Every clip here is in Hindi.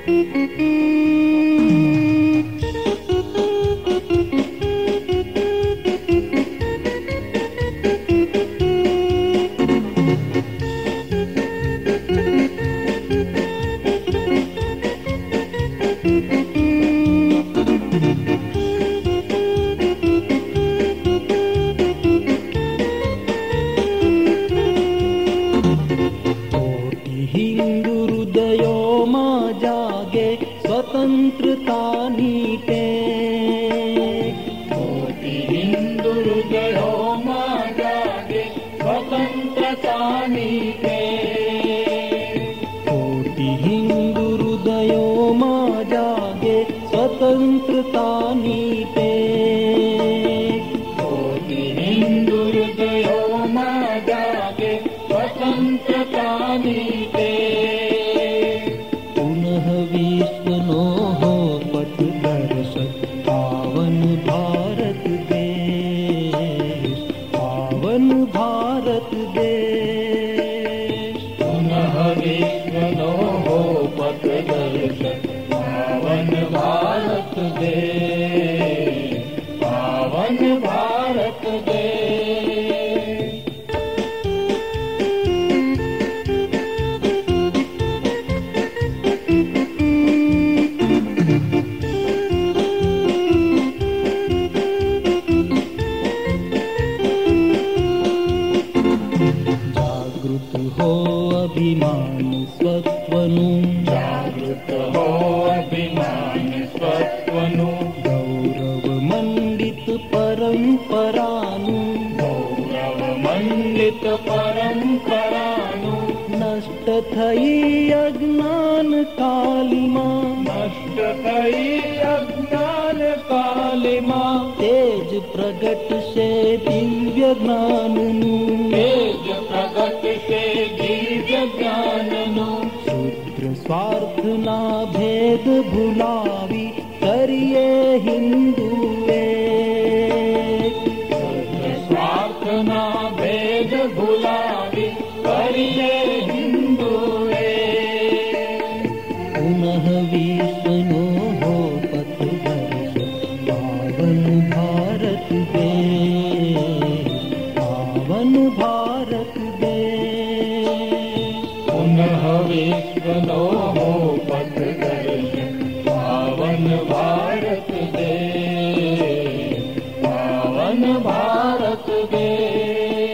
स्वतंत्रता नीटे कोटि हिंदू हृदयों में जागे स्वतंत्रता नीटे कोटि हिंदू हृदयों में जागे स्वतंत्रता नीटे कोटि हिंदू हृदयों में जागे स्वतंत्रता नीटे विश्वनो हो पथदर्शक पावन भारत देश, पावन भारत देश। पुनः विश्वनो हो पथदर्शक पावन भारत देश, पावन भारत देश। हो अभिमान स्वत्वनु जागृत हो अभिमान स्वत्वनु गौरव मंडित परंपरानु गौरव मंडित परंपरानु नष्ट थई अज्ञान कालिमा नष्ट थई अज्ञान कालिमा तेज प्रगट से दिव्य ज्ञाननु तेज प्रगट से दिव्य ज्ञाननु शूद्र स्वार्थ ना भेद भुलावी करिए हिंदू एक शूद्र स्वार्थ ना भेद भुलावी करिए हिंदू एक पुनः विश्वनो हो पथदर्शक पावन भारत देश, पावन भारत देश। पुनः विश्वनो हो पथदर्शक पावन भारत देश, पावन भारत देश।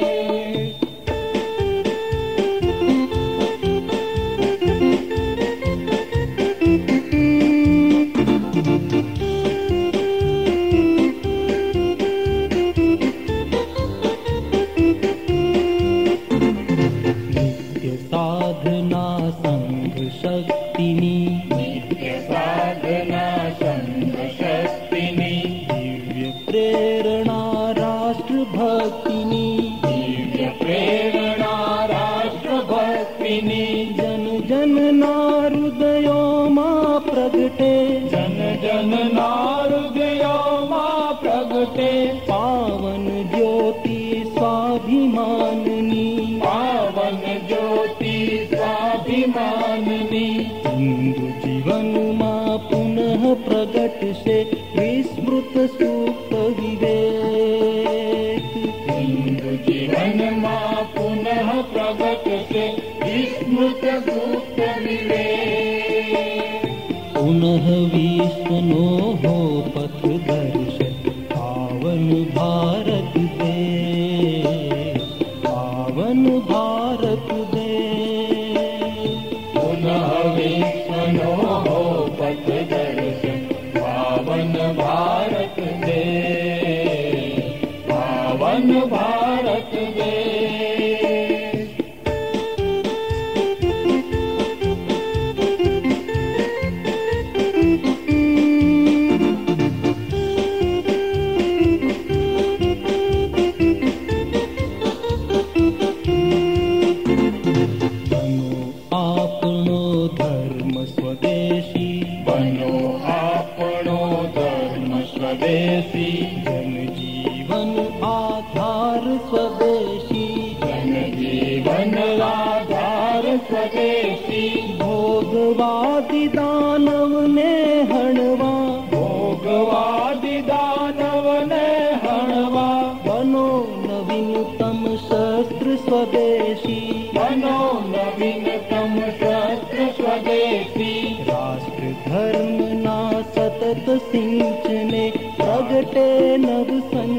साधना संघ शक्तिनी नित्य साधना संघ शक्तिनी दिव्य प्रेरणा राष्ट्र भक्तिनी दिव्य प्रेरणा राष्ट्र भक्तिनी जन जन ना हृदयों मां प्रगटे जन जन ना हृदयों मां प्रगटे पावन ज्योति स्वाभिमाननी पावन ज्योति स्वाभिमाननी हिंदू जीवन मां पुनः प्रगट से विस्मृत सुप्त विवेक हिंदू जीवन मां पुनः प्रगट से विस्मृत सुप्त विवेक पुनः विश्वनो हो पथदर्शक पावन भारत देश, पावन भारत देश। पुनः विश्वनो हो पथदर्शक पावन भारत देश, पावन भारत देश। भोगवादि दानव ने हणवा, भोगवादि दानव ने हणवा, बनो नवीनतम शस्त्र स्वदेशी, बनो नवीनतम शस्त्र स्वदेशी, राष्ट्र धर्म ना सतत सिंचने प्रगटे नव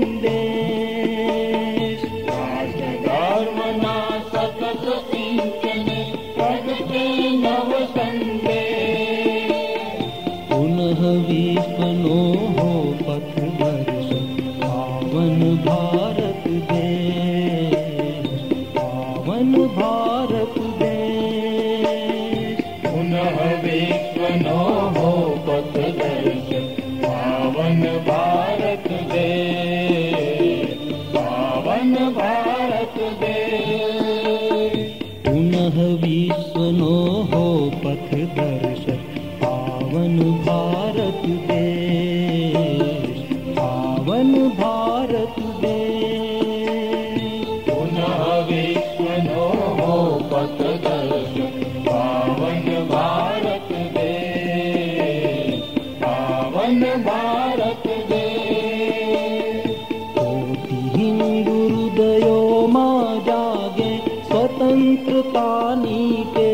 संदेश, राष्ट्र धर्म ना सतत सिंचने प्रगटे नव संदेश, पुनः विश्वनो हो पथ दर्शन पावन भारत देश, पावन भारत देश, पुनः विश्वनो हो पथ दर्शन पावन भारत देश, पावन भारत देश, पुनः विश्वनो हो पथ दर्शन पावन भारत देश, पावन भारत देश, पुनः विश्वनो हो पथ दर्शन पावन भारत देश, पावन भारत देश, कोटि हिंदू हृदयों मां जागे स्वतंत्रता नीके,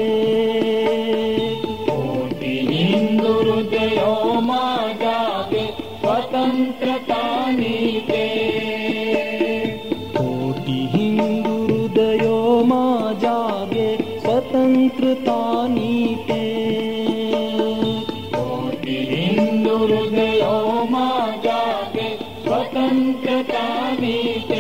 कोटि हिंदू हृदयों मां जागे स्वतंत्रता नीके, कोटि हिंदू हृदयों मां जागे स्वतंत्रता नीके, कोटि हिंदू हृदयों मां जागे स्वतंत्रता नीके,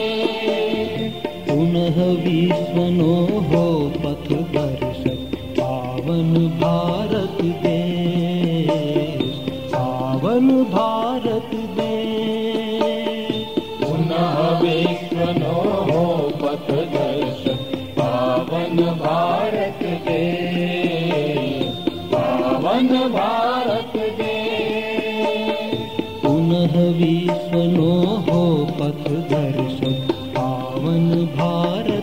पुनः विश्वनो हो पथ दर्शक पावन भारत देश, पावन भारत देश, पुनः विश्वनो हो पथ दर्शक पावन भारत देश, पावन भारत देश, पुनः विश्वनो हो पथ दर्शक पावन भारत